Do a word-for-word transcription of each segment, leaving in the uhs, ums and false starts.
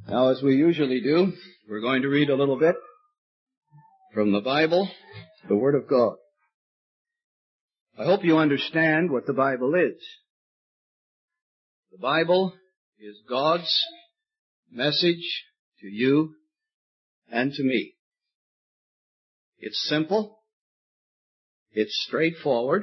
Now, as we usually do, we're going to read a little bit from the Bible, the Word of God. I hope you understand what the Bible is. The Bible is God's message to you and to me. It's simple. It's straightforward.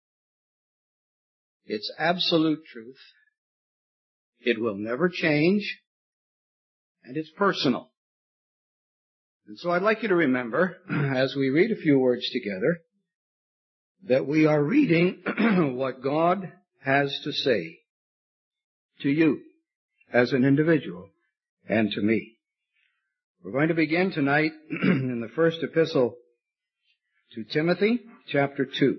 It's absolute truth. It will never change. And it's personal. And so I'd like you to remember, as we read a few words together, that we are reading what God has to say to you as an individual and to me. We're going to begin tonight in the first epistle to Timothy, chapter two.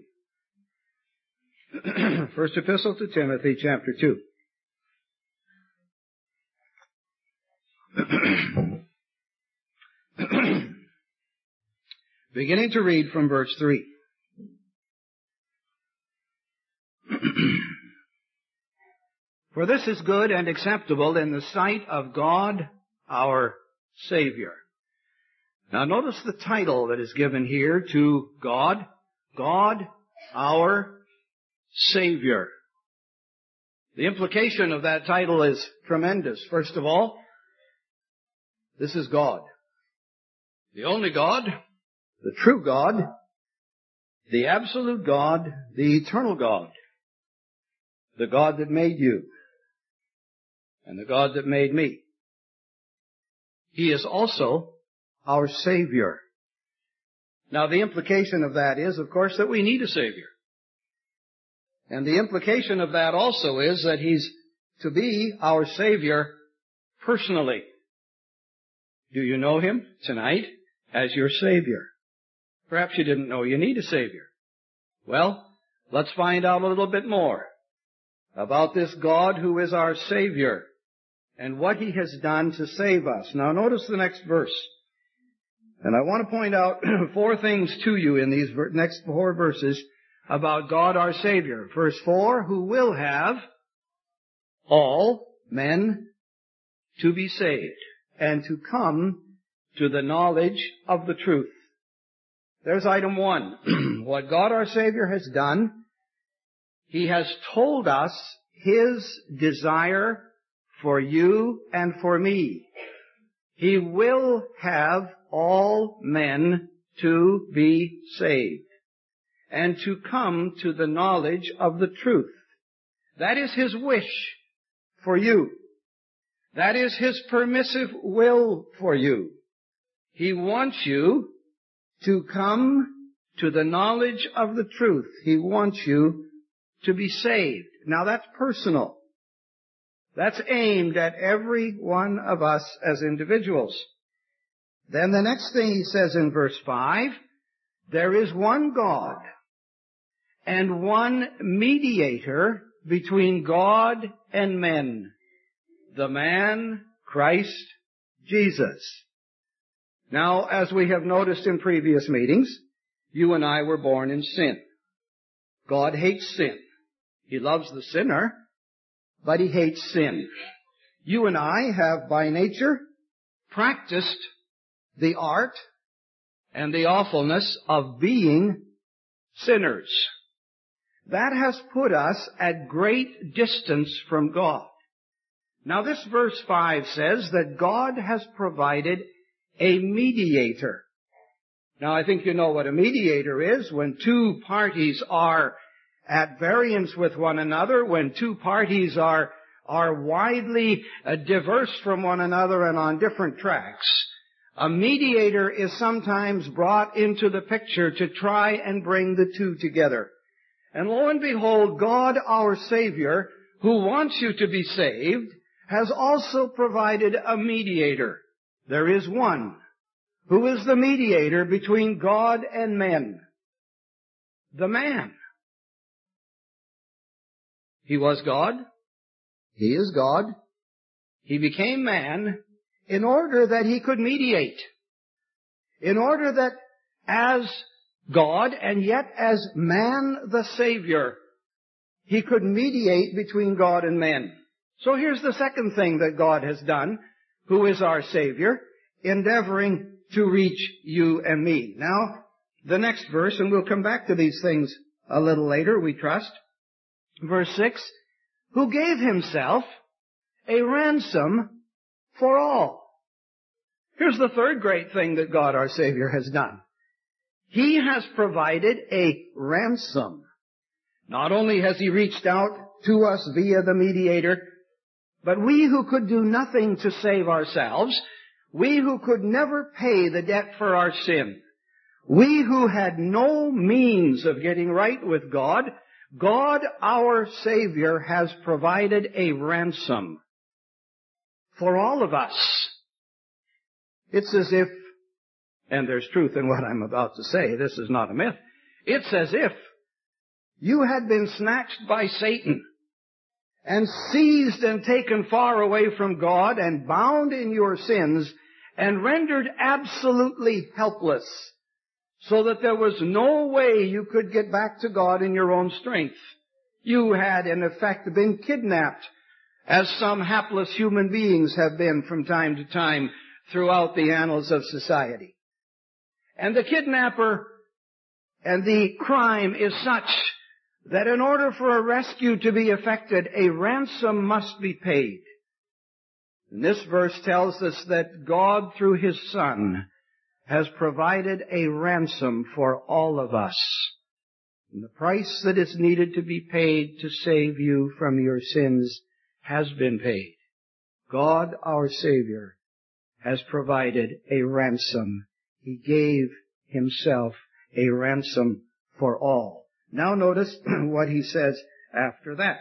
First epistle to Timothy, chapter two. Beginning to read from verse three. For this is good and acceptable in the sight of God our Savior. Now notice the title that is given here to God. God our Savior. The implication of that title is tremendous. First of all, this is God. The only God, the true God, the absolute God, the eternal God, the God that made you, and the God that made me. He is also our Savior. Now the implication of that is, of course, that we need a Savior. And the implication of that also is that He's to be our Savior personally. Do you know Him tonight as your Savior? Perhaps you didn't know you need a Savior. Well, let's find out a little bit more about this God who is our Savior and what He has done to save us. Now notice the next verse. And I want to point out four things to you in these next four verses about God our Savior. Verse four, who will have all men to be saved and to come to the knowledge of the truth. There's item one. What God our Savior has done, He has told us His desire for you and for me. He will have all men to be saved and to come to the knowledge of the truth. That is His wish for you. That is His permissive will for you. He wants you to come to the knowledge of the truth. He wants you to be saved. Now that's personal. That's aimed at every one of us as individuals. Then the next thing He says in verse five, there is one God and one mediator between God and men, the man Christ Jesus. Now, as we have noticed in previous meetings, you and I were born in sin. God hates sin. He loves the sinner, but He hates sin. You and I have by nature practiced the art and the awfulness of being sinners. That has put us at great distance from God. Now this verse five says that God has provided a mediator. Now I think you know what a mediator is. When two parties are at variance with one another, when two parties are, are widely uh, diverse from one another and on different tracks, a mediator is sometimes brought into the picture to try and bring the two together. And lo and behold, God our Savior, who wants you to be saved, has also provided a mediator. There is one. Who is the mediator between God and men? The man. He was God. He is God. He became man in order that He could mediate. In order that as God and yet as man the Savior, He could mediate between God and men. So here's the second thing that God has done who is our Savior, endeavoring to reach you and me. Now, the next verse, and we'll come back to these things a little later, we trust. Verse six, who gave himself a ransom for all. Here's the third great thing that God our Savior has done. He has provided a ransom. Not only has He reached out to us via the mediator, but we who could do nothing to save ourselves, we who could never pay the debt for our sin, we who had no means of getting right with God, God our Savior has provided a ransom for all of us. It's as if, and there's truth in what I'm about to say, this is not a myth, it's as if you had been snatched by Satan and seized and taken far away from God and bound in your sins and rendered absolutely helpless so that there was no way you could get back to God in your own strength. You had, in effect, been kidnapped, as some hapless human beings have been from time to time throughout the annals of society. And the kidnapper and the crime is such that in order for a rescue to be effected, a ransom must be paid. And this verse tells us that God, through His Son, has provided a ransom for all of us. And the price that is needed to be paid to save you from your sins has been paid. God, our Savior, has provided a ransom. He gave Himself a ransom for all. Now notice what He says after that.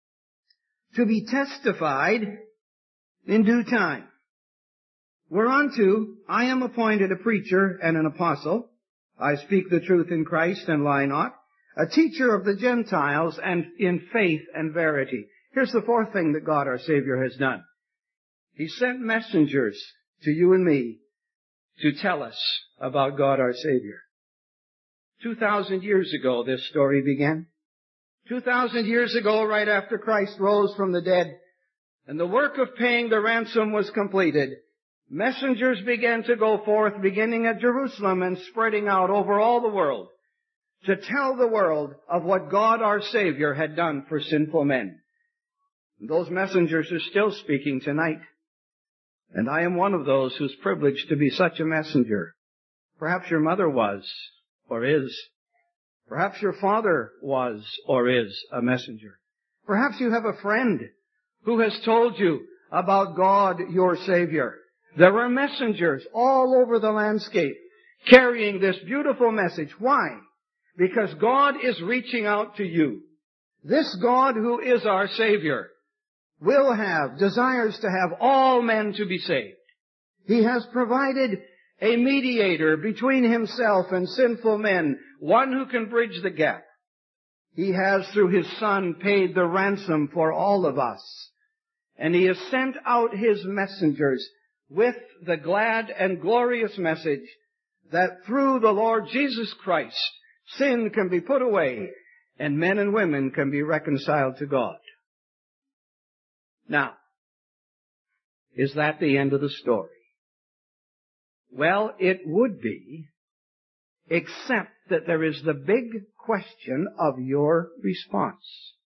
To be testified in due time. Whereunto I am appointed a preacher and an apostle. I speak the truth in Christ and lie not. A teacher of the Gentiles and in faith and verity. Here's the fourth thing that God our Savior has done. He sent messengers to you and me to tell us about God our Savior. Two thousand years ago this story began. Two thousand years ago, right after Christ rose from the dead, and the work of paying the ransom was completed, messengers began to go forth, beginning at Jerusalem and spreading out over all the world, to tell the world of what God our Savior had done for sinful men. And those messengers are still speaking tonight. And I am one of those who's privileged to be such a messenger. Perhaps your mother was, or is. Perhaps your father was, or is, a messenger. Perhaps you have a friend who has told you about God, your Savior. There are messengers all over the landscape carrying this beautiful message. Why? Because God is reaching out to you. This God who is our Savior will have, desires to have all men to be saved. He has provided a mediator between Himself and sinful men, one who can bridge the gap. He has, through His Son, paid the ransom for all of us. And He has sent out His messengers with the glad and glorious message that through the Lord Jesus Christ, sin can be put away and men and women can be reconciled to God. Now, is that the end of the story? Well, it would be, except that there is the big question of your response.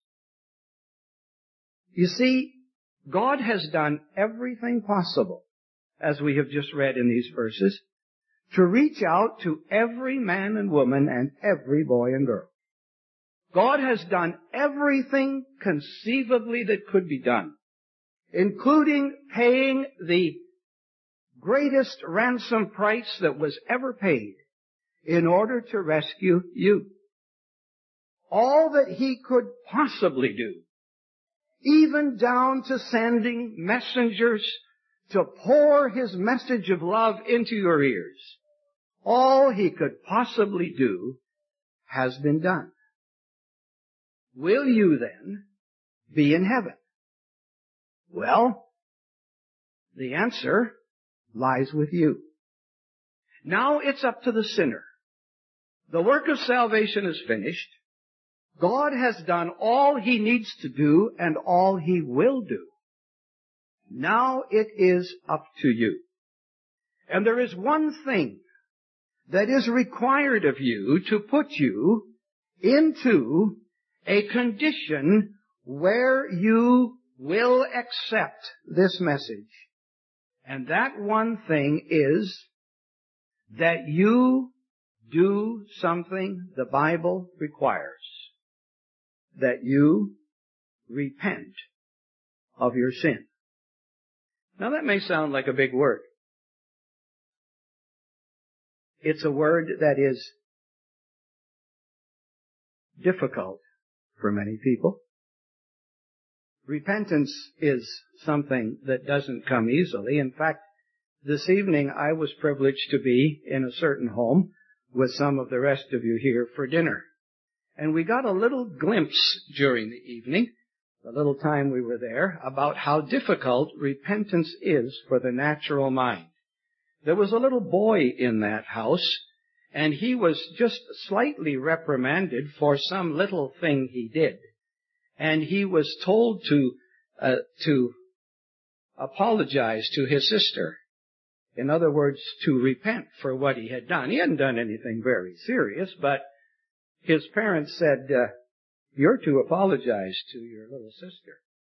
You see, God has done everything possible, as we have just read in these verses, to reach out to every man and woman and every boy and girl. God has done everything conceivably that could be done, including paying the greatest ransom price that was ever paid in order to rescue you. All that He could possibly do, even down to sending messengers to pour His message of love into your ears, all He could possibly do has been done. Will you then be in heaven? Well, the answer lies with you. Now it's up to the sinner. The work of salvation is finished. God has done all He needs to do and all He will do. Now it is up to you. And there is one thing that is required of you to put you into a condition where you will accept this message. And that one thing is that you do something the Bible requires. That you repent of your sin. Now that may sound like a big word. It's a word that is difficult for many people. Repentance is something that doesn't come easily. In fact, this evening I was privileged to be in a certain home with some of the rest of you here for dinner. And we got a little glimpse during the evening, the little time we were there, about how difficult repentance is for the natural mind. There was a little boy in that house, and he was just slightly reprimanded for some little thing he did. And he was told to, uh, to apologize to his sister. In other words, to repent for what he had done. He hadn't done anything very serious, but his parents said, uh, you're to apologize to your little sister.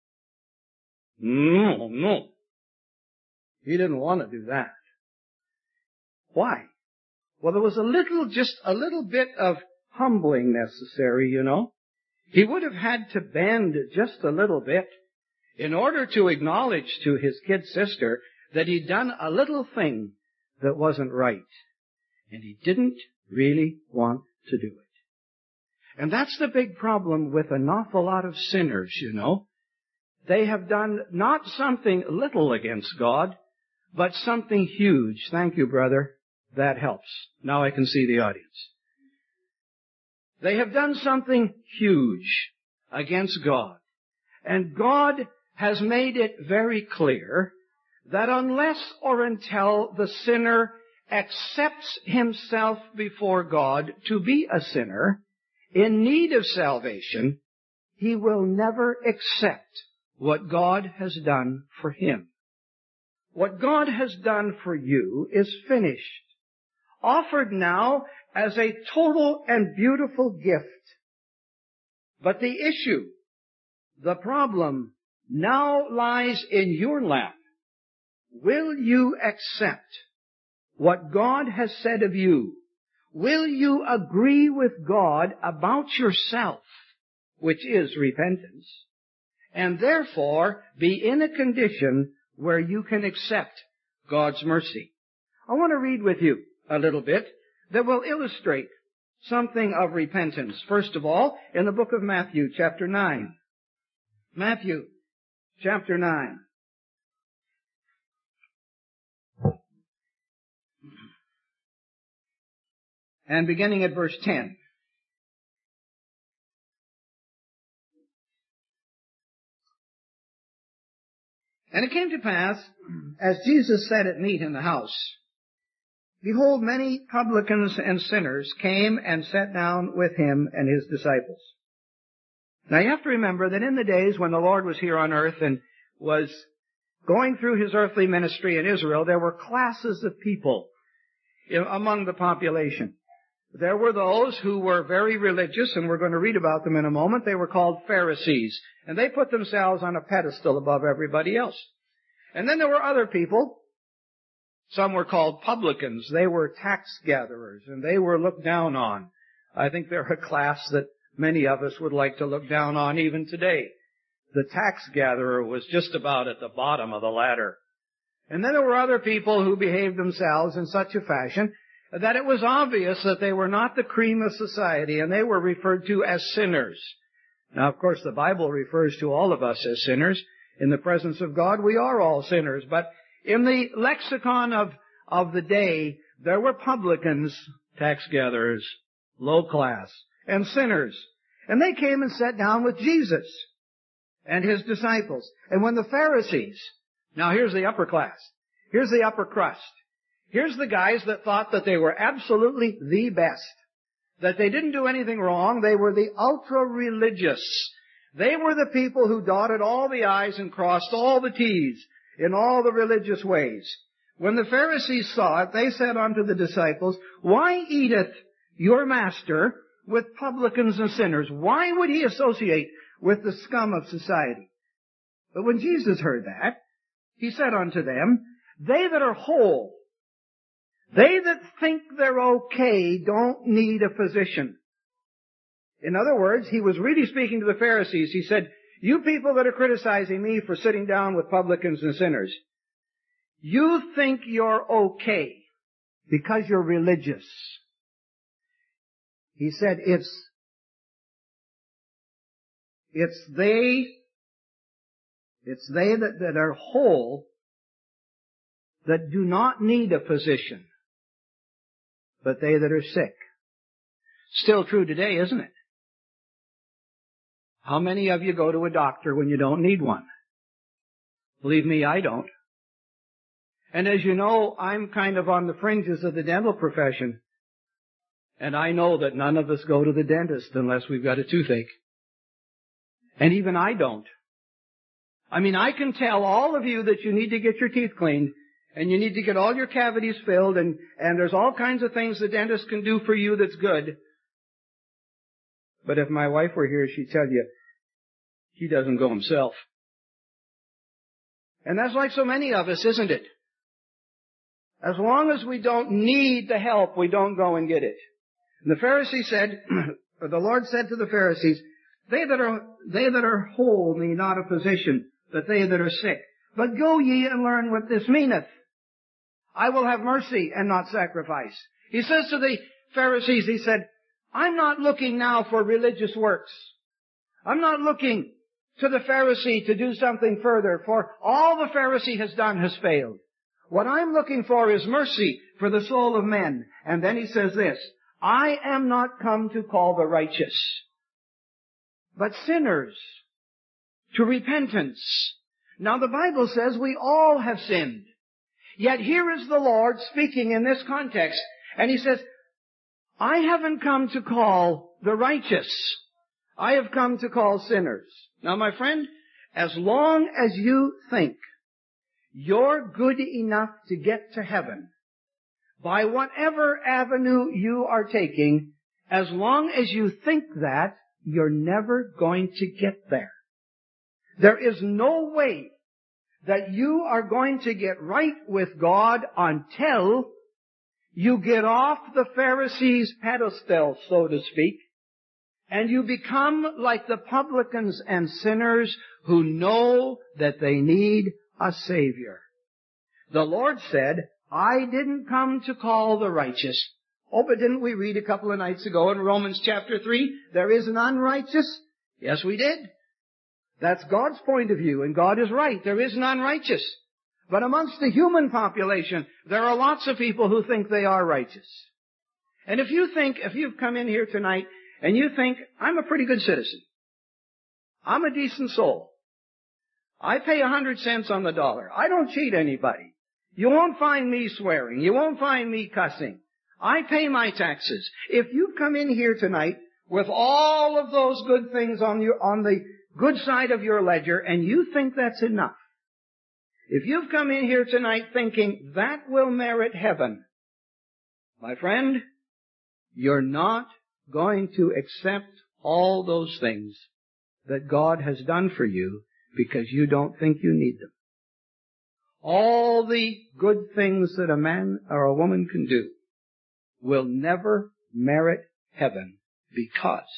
No, no. He didn't want to do that. Why? Well, there was a little, just a little bit of humbling necessary, you know. He would have had to bend just a little bit in order to acknowledge to his kid sister that he'd done a little thing that wasn't right. And he didn't really want to do it. And that's the big problem with an awful lot of sinners, you know. They have done not something little against God, but something huge. Thank you, brother. That helps. Now I can see the audience. They have done something huge against God. And God has made it very clear that unless or until the sinner accepts himself before God to be a sinner, in need of salvation, he will never accept what God has done for him. What God has done for you is finished, offered now as a total and beautiful gift. But the issue, the problem, now lies in your lap. Will you accept what God has said of you? Will you agree with God about yourself, which is repentance, and therefore be in a condition where you can accept God's mercy? I want to read with you a little bit that will illustrate something of repentance. First of all, in the book of Matthew, chapter nine. Matthew, chapter nine. And beginning at verse ten. And it came to pass, as Jesus sat at meat in the house, behold, many publicans and sinners came and sat down with him and his disciples. Now you have to remember that in the days when the Lord was here on earth and was going through his earthly ministry in Israel, there were classes of people among the population. There were those who were very religious, and we're going to read about them in a moment. They were called Pharisees, and they put themselves on a pedestal above everybody else. And then there were other people. Some were called publicans. They were tax gatherers, and they were looked down on. I think they're a class that many of us would like to look down on even today. The tax gatherer was just about at the bottom of the ladder. And then there were other people who behaved themselves in such a fashion that it was obvious that they were not the cream of society, and they were referred to as sinners. Now, of course, the Bible refers to all of us as sinners. In the presence of God, we are all sinners. But in the lexicon of, of the day, there were publicans, tax gatherers, low class, and sinners. And they came and sat down with Jesus and his disciples. And when the Pharisees, now here's the upper class, here's the upper crust, here's the guys that thought that they were absolutely the best, that they didn't do anything wrong. They were the ultra-religious. They were the people who dotted all the I's and crossed all the T's. in all the religious ways. When the Pharisees saw it, they said unto the disciples, "Why eateth your master with publicans and sinners?" Why would he associate with the scum of society? But when Jesus heard that, he said unto them, "They that are whole, they that think they're okay, don't need a physician." In other words, he was really speaking to the Pharisees. He said, "You people that are criticizing me for sitting down with publicans and sinners, you think you're okay because you're religious." He said, it's, it's they, it's they that, that are whole that do not need a physician, but they that are sick. Still true today, isn't it? How many of you go to a doctor when you don't need one? Believe me, I don't. And as you know, I'm kind of on the fringes of the dental profession. And I know that none of us go to the dentist unless we've got a toothache. And even I don't. I mean, I can tell all of you that you need to get your teeth cleaned, and you need to get all your cavities filled, and, and there's all kinds of things the dentist can do for you that's good. But if my wife were here, she'd tell you, he doesn't go himself. And that's like so many of us, isn't it? As long as we don't need the help, we don't go and get it. And the Pharisee said, or the Lord said to the Pharisees, They that are, they that are whole need not a physician, but they that are sick. But go ye and learn what this meaneth. I will have mercy and not sacrifice. He says to the Pharisees, he said, I'm not looking now for religious works. I'm not looking to the Pharisee to do something further, for all the Pharisee has done has failed. What I'm looking for is mercy for the soul of men. And then he says this, I am not come to call the righteous, but sinners to repentance. Now the Bible says we all have sinned. Yet here is the Lord speaking in this context. And he says, I haven't come to call the righteous. I have come to call sinners. Now my friend, as long as you think you're good enough to get to heaven, by whatever avenue you are taking, as long as you think that, you're never going to get there. There is no way that you are going to get right with God until you get off the Pharisees' pedestal, so to speak, and you become like the publicans and sinners who know that they need a Savior. The Lord said, I didn't come to call the righteous. Oh, but didn't we read a couple of nights ago in Romans chapter three, there is an unrighteous? Yes, we did. That's God's point of view, and God is right. There is an unrighteous. But amongst the human population, there are lots of people who think they are righteous. And if you think, if you've come in here tonight, and you think, I'm a pretty good citizen. I'm a decent soul. I pay a hundred cents on the dollar. I don't cheat anybody. You won't find me swearing. You won't find me cussing. I pay my taxes. If you come in here tonight with all of those good things on your, on the good side of your ledger, and you think that's enough, if you've come in here tonight thinking that will merit heaven, my friend, you're not going to accept all those things that God has done for you because you don't think you need them. All the good things that a man or a woman can do will never merit heaven because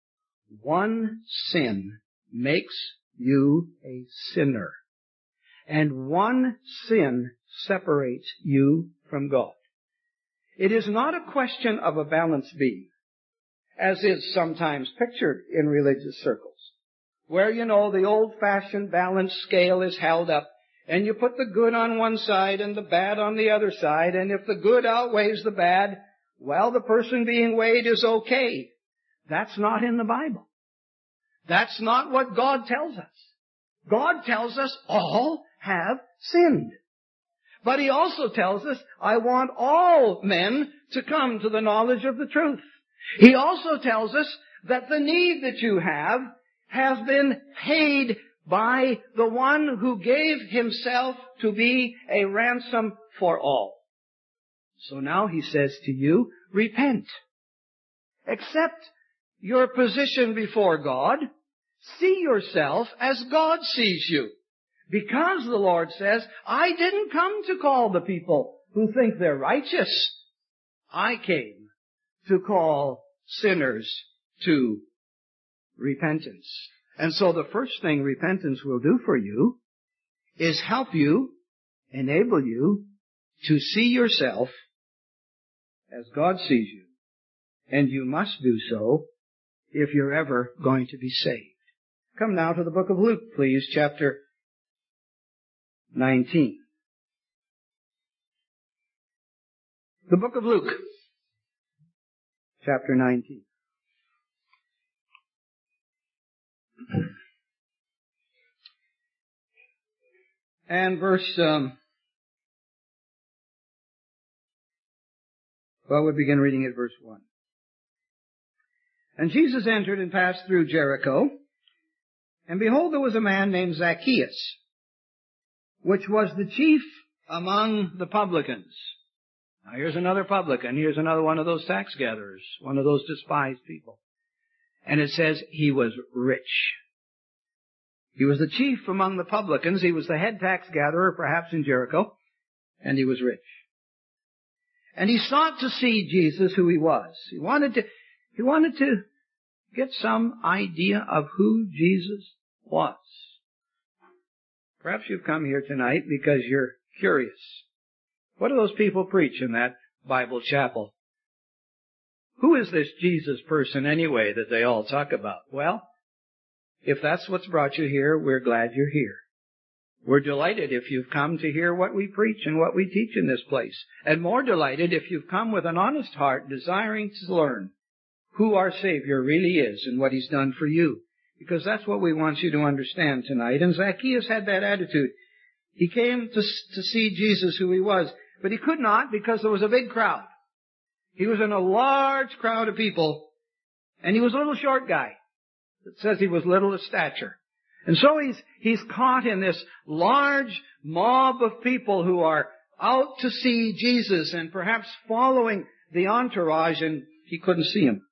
one sin makes you a sinner. And one sin separates you from God. It is not a question of a balanced beam, as is sometimes pictured in religious circles, where, you know, the old-fashioned balance scale is held up, and you put the good on one side and the bad on the other side, and if the good outweighs the bad, well, the person being weighed is okay. That's not in the Bible. That's not what God tells us. God tells us all have sinned. But He also tells us, I want all men to come to the knowledge of the truth. He also tells us that the need that you have has been paid by the one who gave himself to be a ransom for all. So now he says to you, repent. Accept your position before God. See yourself as God sees you. Because the Lord says, I didn't come to call the people who think they're righteous. I came to call sinners to repentance. And so the first thing repentance will do for you is help you, enable you to see yourself as God sees you. And you must do so if you're ever going to be saved. Come now to the book of Luke, please, chapter nineteen. The book of Luke, chapter nineteen. And verse, um, well, we'll begin reading at verse one. And Jesus entered and passed through Jericho, and behold, there was a man named Zacchaeus, which was the chief among the publicans. Now here's another publican. Here's another one of those tax gatherers, one of those despised people. And it says he was rich. He was the chief among the publicans. He was the head tax gatherer, perhaps in Jericho, and he was rich. And he sought to see Jesus, who he was. He wanted to, he wanted to get some idea of who Jesus was. Perhaps you've come here tonight because you're curious. What do those people preach in that Bible chapel? Who is this Jesus person anyway that they all talk about? Well, if that's what's brought you here, we're glad you're here. We're delighted if you've come to hear what we preach and what we teach in this place. And more delighted if you've come with an honest heart, desiring to learn who our Savior really is and what He's done for you. Because that's what we want you to understand tonight. And Zacchaeus had that attitude. He came to, to see Jesus, who He was. But he could not because there was a big crowd. He was in a large crowd of people. And he was a little short guy. It says he was little of stature. And so he's, he's caught in this large mob of people who are out to see Jesus and perhaps following the entourage, and he couldn't see him.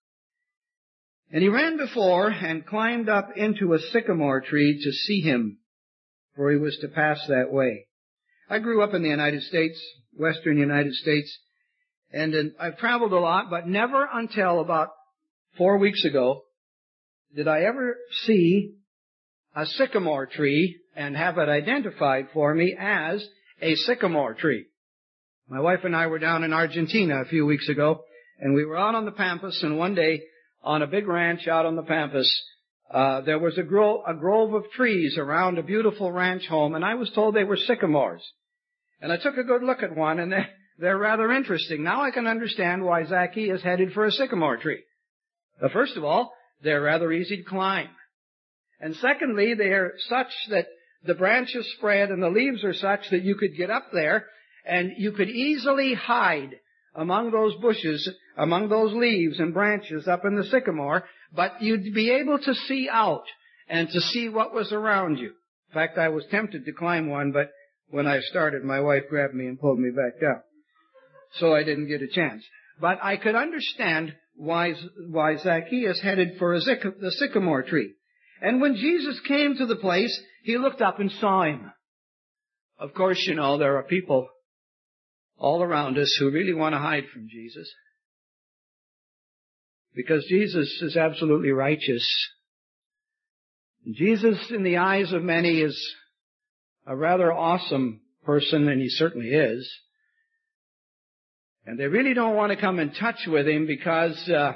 And he ran before and climbed up into a sycamore tree to see him, for he was to pass that way. I grew up in the United States, western United States, and in, I've traveled a lot, but never until about four weeks ago did I ever see a sycamore tree and have it identified for me as a sycamore tree. My wife and I were down in Argentina a few weeks ago, and we were out on the Pampas, and one day on a big ranch out on the Pampas, uh, there was a, gro- a grove of trees around a beautiful ranch home, and I was told they were sycamores. And I took a good look at one, and they're, they're rather interesting. Now I can understand why Zacchaeus headed for a sycamore tree. But first of all, they're rather easy to climb. And secondly, they are such that the branches spread and the leaves are such that you could get up there and you could easily hide among those bushes, among those leaves and branches up in the sycamore, but you'd be able to see out and to see what was around you. In fact, I was tempted to climb one, but when I started, my wife grabbed me and pulled me back down. So I didn't get a chance. But I could understand why, why Zacchaeus headed for a syc- the sycamore tree. And when Jesus came to the place, he looked up and saw him. Of course, you know, there are people all around us who really want to hide from Jesus. Because Jesus is absolutely righteous. Jesus, in the eyes of many, is a rather awesome person, and he certainly is. And they really don't want to come in touch with him because, uh,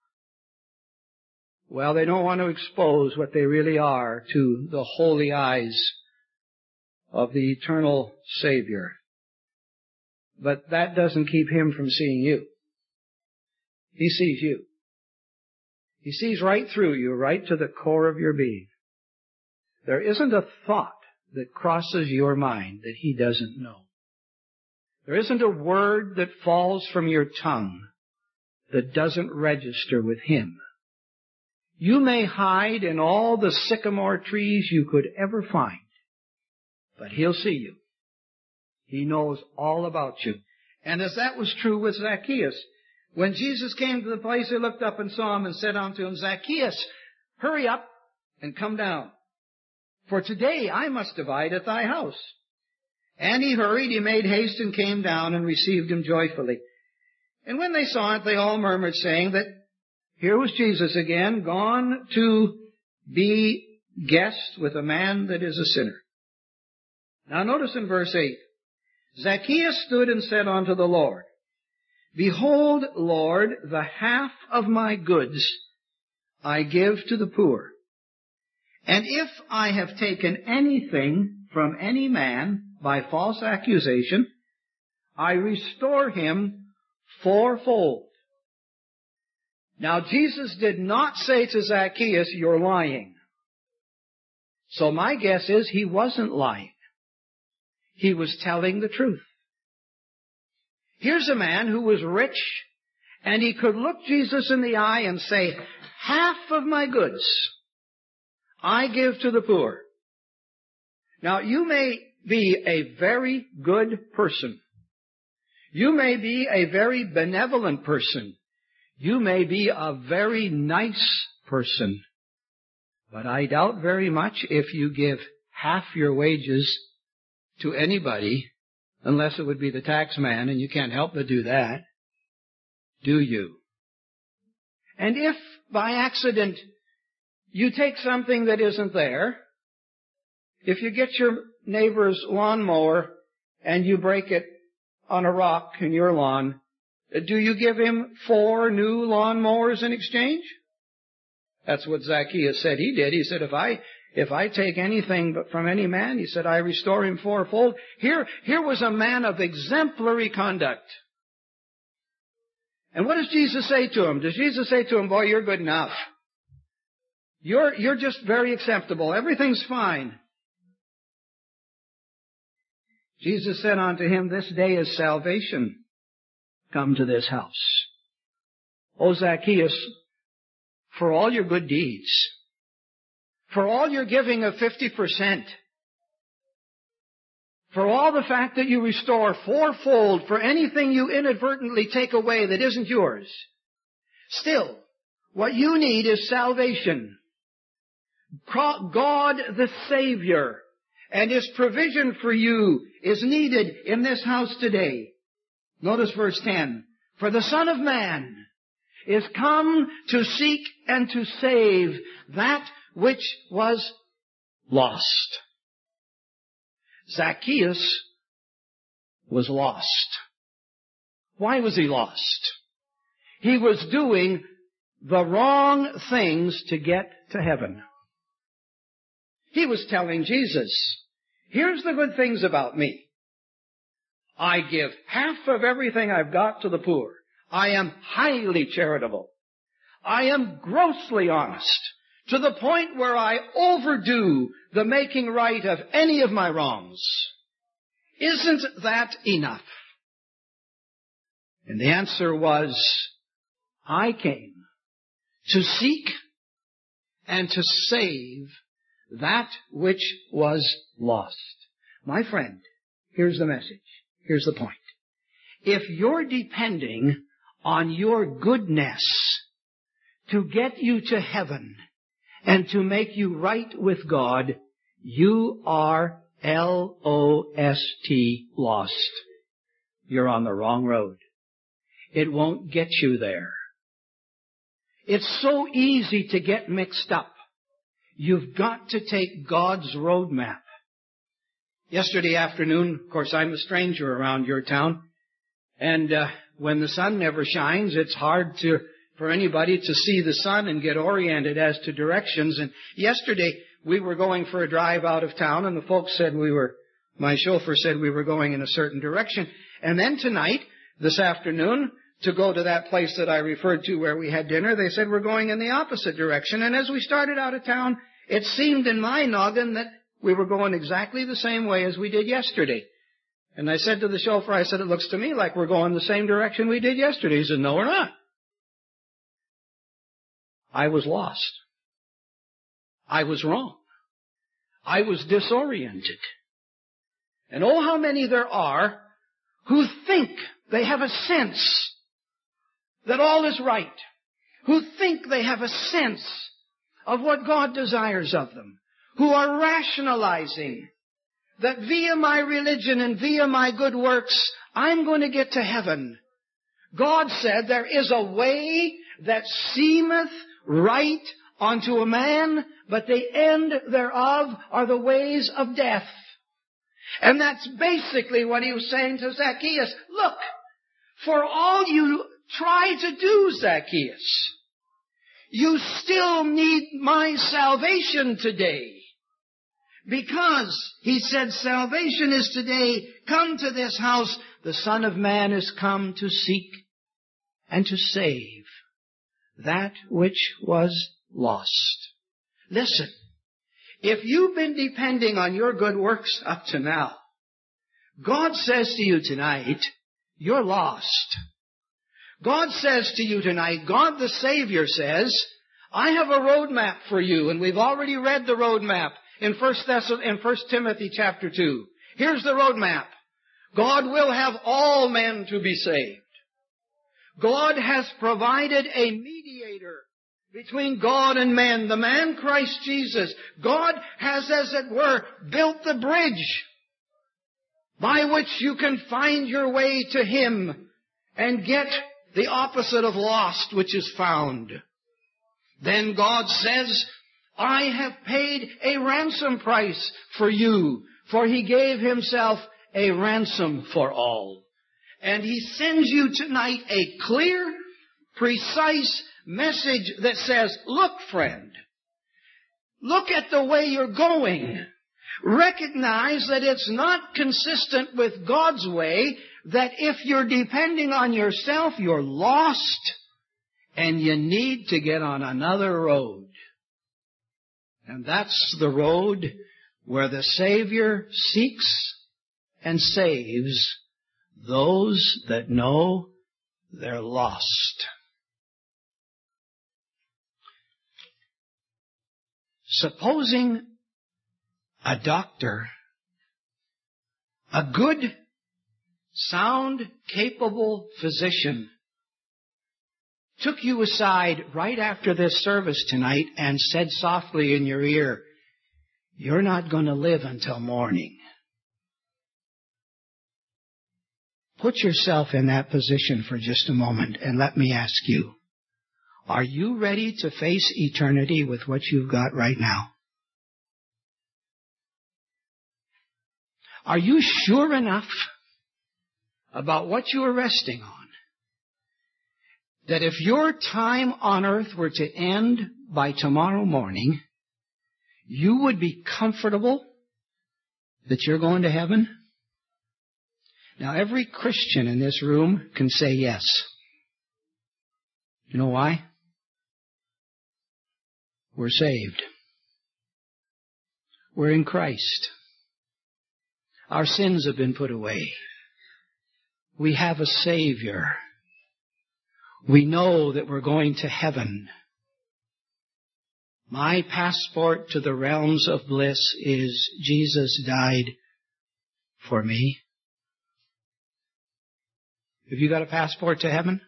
well, they don't want to expose what they really are to the holy eyes of the eternal Savior. But that doesn't keep him from seeing you. He sees you. He sees right through you, right to the core of your being. There isn't a thought that crosses your mind that he doesn't know. There isn't a word that falls from your tongue that doesn't register with him. You may hide in all the sycamore trees you could ever find, but He'll see you. He knows all about you. And as that was true with Zacchaeus, when Jesus came to the place, He looked up and saw him and said unto him, Zacchaeus, hurry up and come down, for today I must abide at thy house. And he hurried, he made haste and came down and received him joyfully. And when they saw it, they all murmured, saying that here was Jesus again, gone to be guest with a man that is a sinner. Now notice in verse eight, Zacchaeus stood and said unto the Lord, Behold, Lord, the half of my goods I give to the poor. And if I have taken anything from any man by false accusation, I restore him fourfold. Now, Jesus did not say to Zacchaeus, you're lying. So my guess is he wasn't lying. He was telling the truth. Here's a man who was rich, and he could look Jesus in the eye and say, half of my goods I give to the poor. Now, you may be a very good person. You may be a very benevolent person. You may be a very nice person. But I doubt very much if you give half your wages to anybody, unless it would be the tax man, and you can't help but do that. Do you? And if by accident you take something that isn't there, if you get your neighbor's lawnmower and you break it on a rock in your lawn, do you give him four new lawnmowers in exchange? That's what Zacchaeus said he did. He said, if I, if I take anything but from any man, he said, I restore him fourfold. Here, here was a man of exemplary conduct. And what does Jesus say to him? Does Jesus say to him, boy, you're good enough. You're, you're just very acceptable. Everything's fine. Jesus said unto him, this day is salvation come to this house. O Zacchaeus, for all your good deeds, for all your giving of fifty percent, for all the fact that you restore fourfold for anything you inadvertently take away that isn't yours, still, what you need is salvation. God the Savior and His provision for you is needed in this house today. Notice verse ten. For the Son of Man is come to seek and to save that which was lost. Zacchaeus was lost. Why was he lost? He was doing the wrong things to get to heaven. He was telling Jesus, here's the good things about me. I give half of everything I've got to the poor. I am highly charitable. I am grossly honest, to the point where I overdo the making right of any of my wrongs. Isn't that enough? And the answer was, I came to seek and to save that which was lost. My friend, here's the message. Here's the point. If you're depending on your goodness to get you to heaven and to make you right with God, you are L O S T, lost. You're on the wrong road. It won't get you there. It's so easy to get mixed up. You've got to take God's roadmap. Yesterday afternoon, of course, I'm a stranger around your town, and uh, when the sun never shines, it's hard to for anybody to see the sun and get oriented as to directions. And yesterday, we were going for a drive out of town, and the folks said we were, my chauffeur said we were going in a certain direction. And then tonight, this afternoon, to go to that place that I referred to where we had dinner, they said we're going in the opposite direction. And as we started out of town, it seemed in my noggin that we were going exactly the same way as we did yesterday. And I said to the chauffeur, I said, it looks to me like we're going the same direction we did yesterday. He said, no, we're not. I was lost. I was wrong. I was disoriented. And oh, how many there are who think they have a sense that all is right, who think they have a sense of what God desires of them, who are rationalizing that via my religion and via my good works, I'm going to get to heaven. God said there is a way that seemeth right unto a man, but the end thereof are the ways of death. And that's basically what he was saying to Zacchaeus. Look, for all you try to do, Zacchaeus, you still need my salvation today. Because, he said, salvation is today. Come to this house. The Son of Man is come to seek and to save that which was lost. Listen, if you've been depending on your good works up to now, God says to you tonight, you're lost. God says to you tonight, God the Savior says, I have a roadmap for you, and we've already read the roadmap in First Thess- in First Timothy chapter two. Here's the roadmap. God will have all men to be saved. God has provided a mediator between God and man, the man Christ Jesus. God has, as it were, built the bridge by which you can find your way to Him and get the opposite of lost, which is found. Then God says, I have paid a ransom price for you, for He gave Himself a ransom for all. And He sends you tonight a clear, precise message that says, look, friend, look at the way you're going. Recognize that it's not consistent with God's way, that if you're depending on yourself, you're lost, and you need to get on another road. And that's the road where the Savior seeks and saves those that know they're lost. Supposing a doctor, a good, sound, capable physician, took you aside right after this service tonight and said softly in your ear, you're not going to live until morning. Put yourself in that position for just a moment and let me ask you, are you ready to face eternity with what you've got right now? Are you sure enough about what you are resting on that if your time on earth were to end by tomorrow morning, you would be comfortable that you're going to heaven? Now, every Christian in this room can say yes. You know why? We're saved. We're in Christ. Our sins have been put away. We have a Savior. We know that we're going to heaven. My passport to the realms of bliss is Jesus died for me. Have you got a passport to heaven?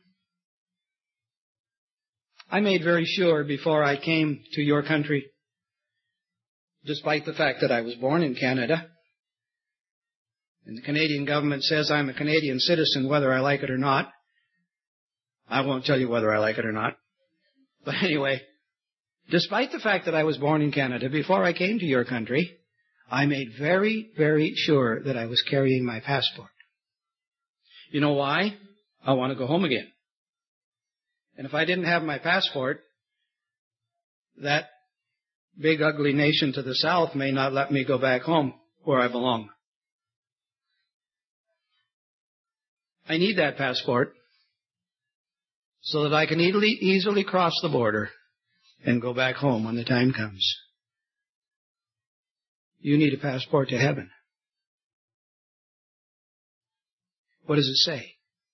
I made very sure before I came to your country, despite the fact that I was born in Canada, and the Canadian government says I'm a Canadian citizen whether I like it or not. I won't tell you whether I like it or not. But anyway, despite the fact that I was born in Canada, before I came to your country, I made very, very sure that I was carrying my passport. You know why? I want to go home again. And if I didn't have my passport, that big ugly nation to the south may not let me go back home where I belong. I need that passport so that I can easily, easily cross the border and go back home when the time comes. You need a passport to heaven. What does it say?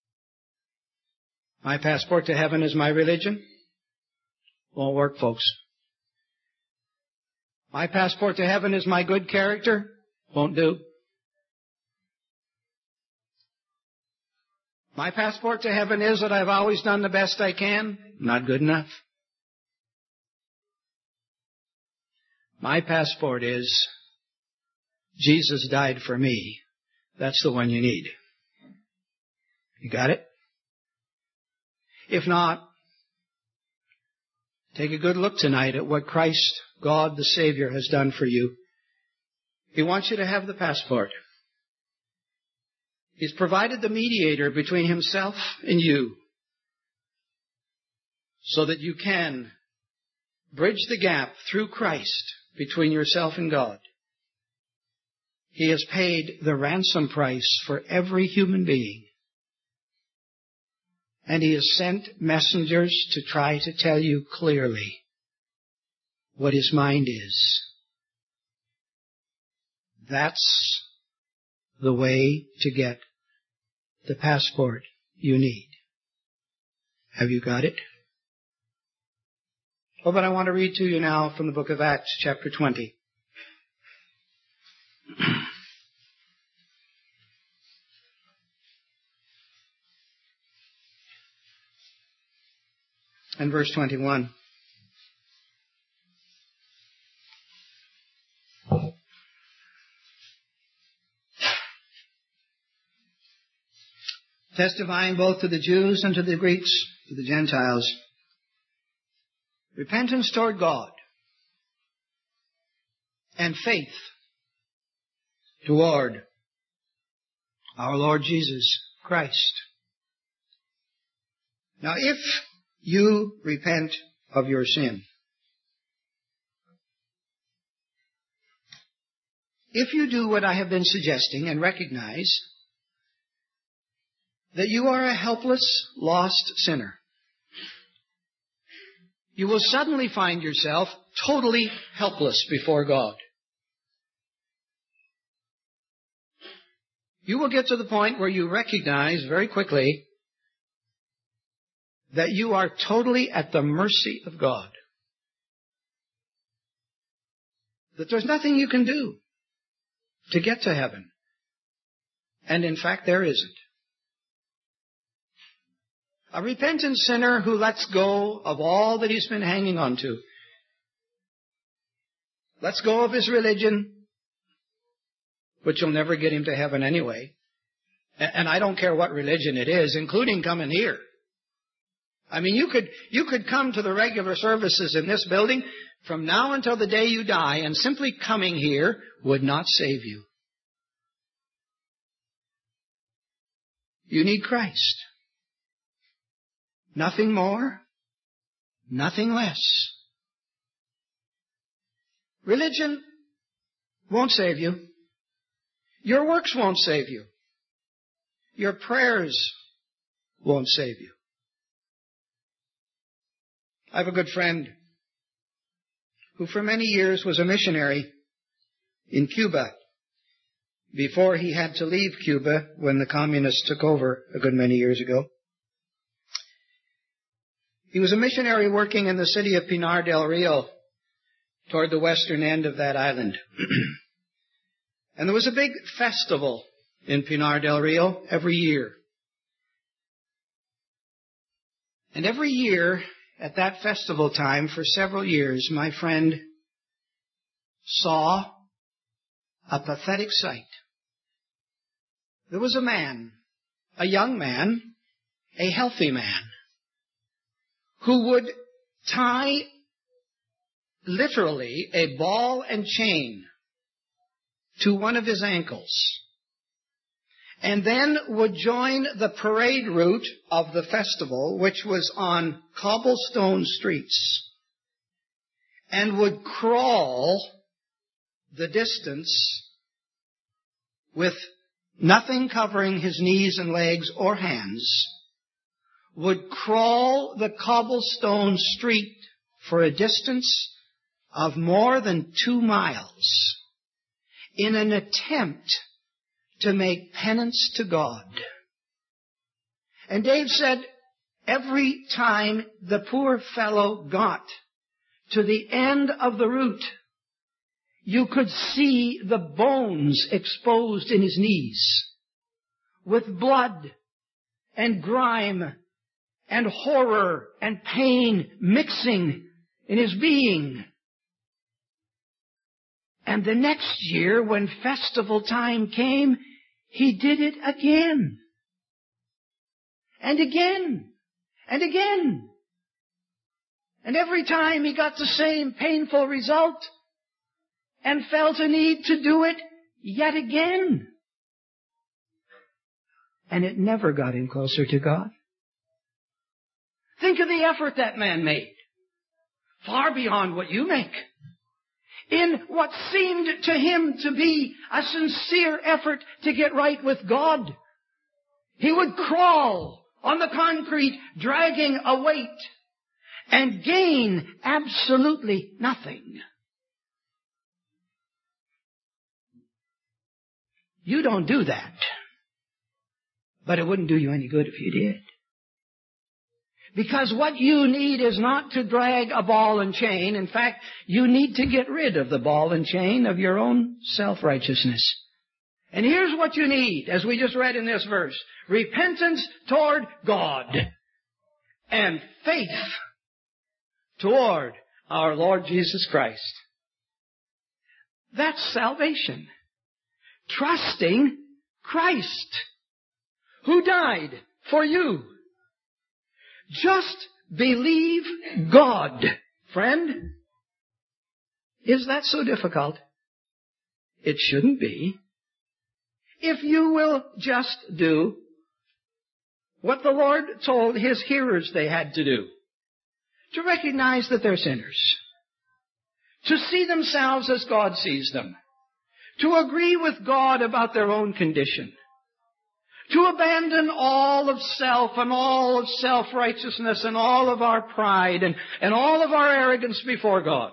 My passport to heaven is my religion? Won't work, folks. My passport to heaven is my good character. Won't do. My passport to heaven is that I've always done the best I can. Not good enough. My passport is Jesus died for me. That's the one you need. You got it? If not, take a good look tonight at what Christ, God the Savior, has done for you. He wants you to have the passport. He's provided the mediator between himself and you so that you can bridge the gap through Christ between yourself and God. He has paid the ransom price for every human being. And He has sent messengers to try to tell you clearly what His mind is. That's the way to get the passport you need. Have you got it? Oh, but I want to read to you now from the book of Acts, chapter twenty. And verse twenty-one. Testifying both to the Jews and to the Greeks, to the Gentiles, repentance toward God and faith toward our Lord Jesus Christ. Now, if you repent of your sin, if you do what I have been suggesting and recognize that you are a helpless, lost sinner, you will suddenly find yourself totally helpless before God. You will get to the point where you recognize very quickly that you are totally at the mercy of God. That there's nothing you can do to get to heaven. And in fact, there isn't. A repentant sinner who lets go of all that he's been hanging on to, lets go of his religion, which will never get him to heaven anyway. And I don't care what religion it is, including coming here. I mean, you could, you could come to the regular services in this building from now until the day you die, and simply coming here would not save you. You need Christ. Nothing more, nothing less. Religion won't save you. Your works won't save you. Your prayers won't save you. I have a good friend who for many years was a missionary in Cuba before he had to leave Cuba when the communists took over a good many years ago. He was a missionary working in the city of Pinar del Rio toward the western end of that island. And there was a big festival in Pinar del Rio every year. And every year at that festival time for several years, my friend saw a pathetic sight. There was a man, a young man, a healthy man, who would tie literally a ball and chain to one of his ankles, and then would join the parade route of the festival, which was on cobblestone streets, and would crawl the distance with nothing covering his knees and legs or hands, would crawl the cobblestone street for a distance of more than two miles in an attempt to make penance to God. And Dave said, every time the poor fellow got to the end of the route, you could see the bones exposed in his knees, with blood and grime and horror and pain mixing in his being. And the next year, when festival time came, he did it again. And again. And again. And every time he got the same painful result and felt a need to do it yet again. And it never got him closer to God. Think of the effort that man made. Far beyond what you make. In what seemed to him to be a sincere effort to get right with God. He would crawl on the concrete, dragging a weight, and gain absolutely nothing. You don't do that. But it wouldn't do you any good if you did. Because what you need is not to drag a ball and chain. In fact, you need to get rid of the ball and chain of your own self-righteousness. And here's what you need, as we just read in this verse. Repentance toward God and faith toward our Lord Jesus Christ. That's salvation. Trusting Christ, who died for you. Just believe God, friend. Is that so difficult? It shouldn't be. If you will just do what the Lord told His hearers they had to do. To recognize that they're sinners. To see themselves as God sees them. To agree with God about their own condition. To abandon all of self and all of self-righteousness and all of our pride and, and all of our arrogance before God.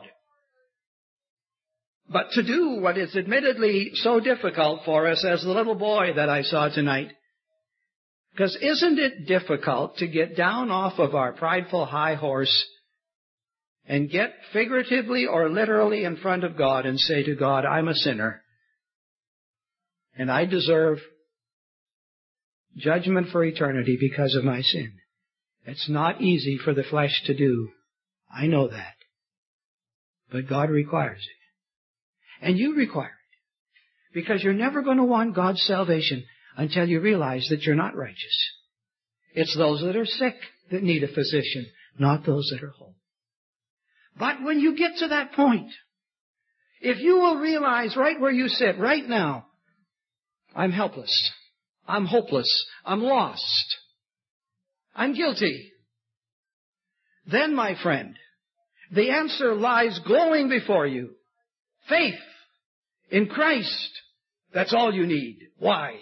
But to do what is admittedly so difficult for us as the little boy that I saw tonight. Because isn't it difficult to get down off of our prideful high horse and get figuratively or literally in front of God and say to God, I'm a sinner and I deserve judgment for eternity because of my sin. It's not easy for the flesh to do. I know that. But God requires it. And you require it. Because you're never going to want God's salvation until you realize that you're not righteous. It's those that are sick that need a physician, not those that are whole. But when you get to that point, if you will realize right where you sit right now, I'm helpless. I'm hopeless. I'm lost. I'm guilty. Then, my friend, the answer lies glowing before you. Faith in Christ. That's all you need. Why?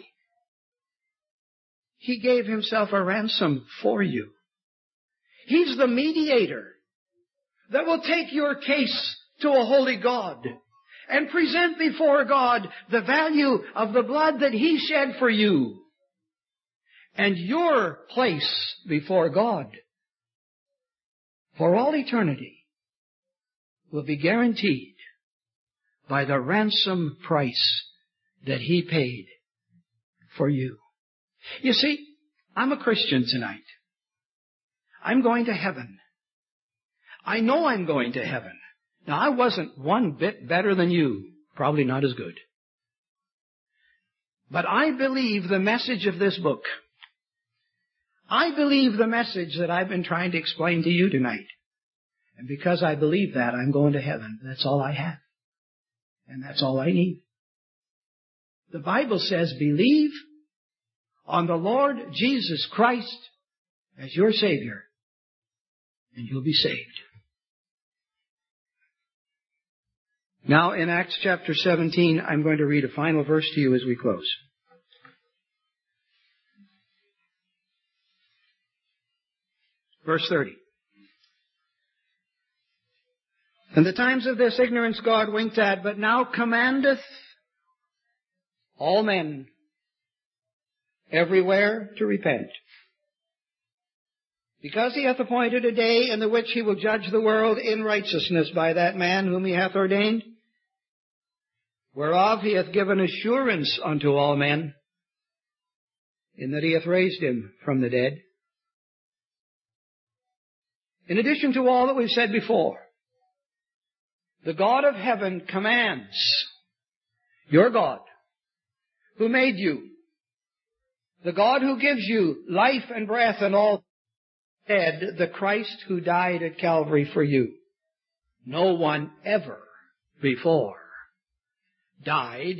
He gave Himself a ransom for you. He's the mediator that will take your case to a holy God and present before God the value of the blood that He shed for you. And your place before God for all eternity will be guaranteed by the ransom price that He paid for you. You see, I'm a Christian tonight. I'm going to heaven. I know I'm going to heaven. Now, I wasn't one bit better than you. Probably not as good. But I believe the message of this book. I believe the message that I've been trying to explain to you tonight. And because I believe that, I'm going to heaven. That's all I have. And that's all I need. The Bible says, believe on the Lord Jesus Christ as your Savior, and you'll be saved. Now, in Acts chapter seventeen, I'm going to read a final verse to you as we close. Verse thirty. In the times of this ignorance God winked at, but now commandeth all men everywhere to repent. Because He hath appointed a day in the which He will judge the world in righteousness by that man whom He hath ordained. whereof he hath given assurance unto all men, in that he hath raised him from the dead. In addition to all that we've said before, the God of heaven commands, your God, who made you, the God who gives you life and breath and all, dead, the Christ who died at Calvary for you. No one ever before died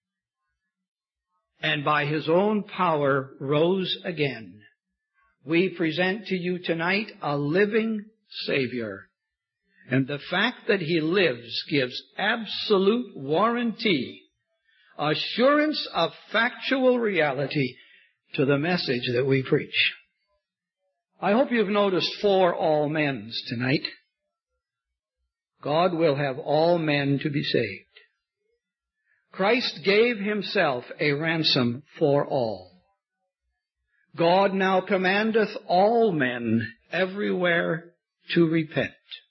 and by his own power rose again. We present to you tonight a living Savior. And the fact that he lives gives absolute warranty, assurance of factual reality to the message that we preach. I hope you've noticed four all men's tonight. God will have all men to be saved. Christ gave himself a ransom for all. God now commandeth all men everywhere to repent.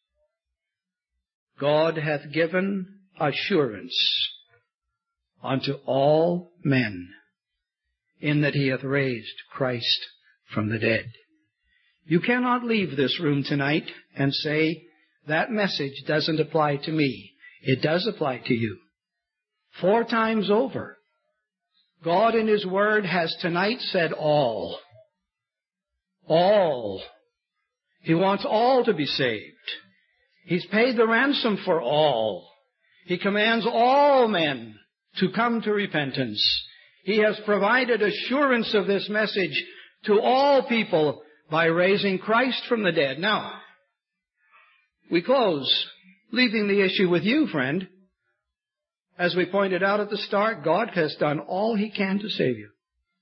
God hath given assurance unto all men, in that he hath raised Christ from the dead. You cannot leave this room tonight and say, that message doesn't apply to me. It does apply to you. Four times over, God in his word has tonight said all. All. He wants all to be saved. He's paid the ransom for all. He commands all men to come to repentance. He has provided assurance of this message to all people by raising Christ from the dead. Now, we close, leaving the issue with you, friend. As we pointed out at the start, God has done all he can to save you.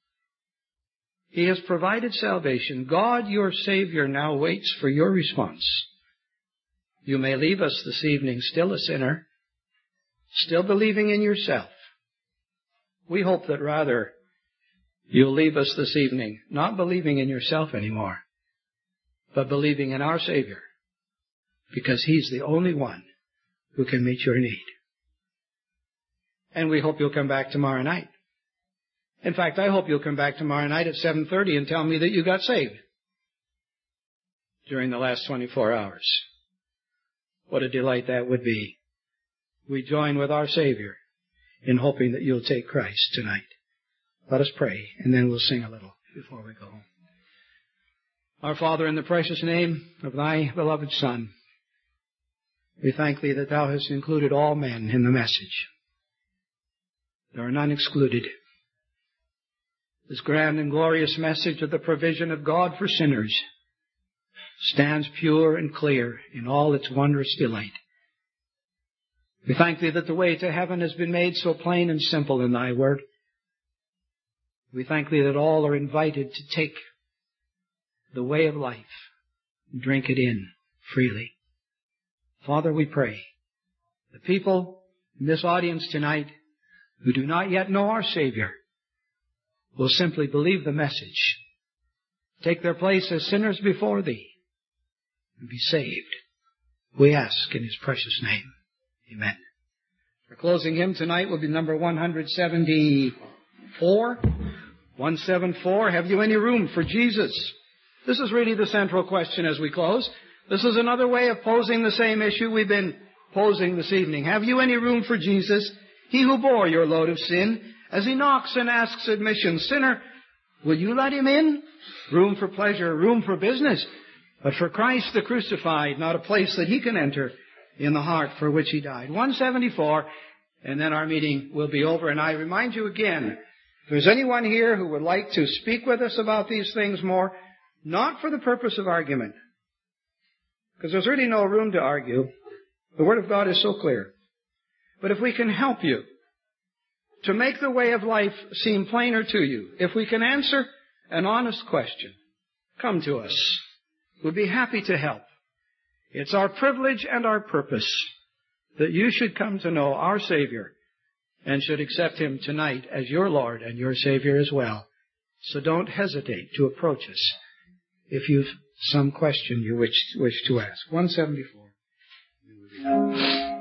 He has provided salvation. God, your Savior, now waits for your response. You may leave us this evening still a sinner, still believing in yourself. We hope that rather you'll leave us this evening not believing in yourself anymore, but believing in our Savior, because he's the only one who can meet your need. And we hope you'll come back tomorrow night. In fact, I hope you'll come back tomorrow night at seven thirty and tell me that you got saved during the last twenty-four hours. What a delight that would be. We join with our Savior in hoping that you'll take Christ tonight. Let us pray, and then we'll sing a little before we go home. Our Father, in the precious name of thy beloved Son, we thank thee that thou hast included all men in the message. There are none excluded. This grand and glorious message of the provision of God for sinners stands pure and clear in all its wondrous delight. We thank thee that the way to heaven has been made so plain and simple in thy word. We thank thee that all are invited to take the way of life and drink it in freely. Father, we pray the people in this audience tonight who do not yet know our Savior will simply believe the message, take their place as sinners before thee, and be saved. We ask in his precious name. Amen. Our closing hymn tonight will be number one seventy-four. one seventy-four, have you any room for Jesus? This is really the central question as we close. This is another way of posing the same issue we've been posing this evening. Have you any room for Jesus? He who bore your load of sin, as he knocks and asks admission, sinner, will you let him in? Room for pleasure, room for business, but for Christ the crucified, not a place that he can enter in the heart for which he died. one seventy-four, and then our meeting will be over. And I remind you again, if there's anyone here who would like to speak with us about these things more, not for the purpose of argument, because there's really no room to argue. The Word of God is so clear. But if we can help you to make the way of life seem plainer to you, if we can answer an honest question, come to us. We'll be happy to help. It's our privilege and our purpose that you should come to know our Savior and should accept him tonight as your Lord and your Savior as well. So don't hesitate to approach us if you've some question you wish, wish to ask. one seventy-four.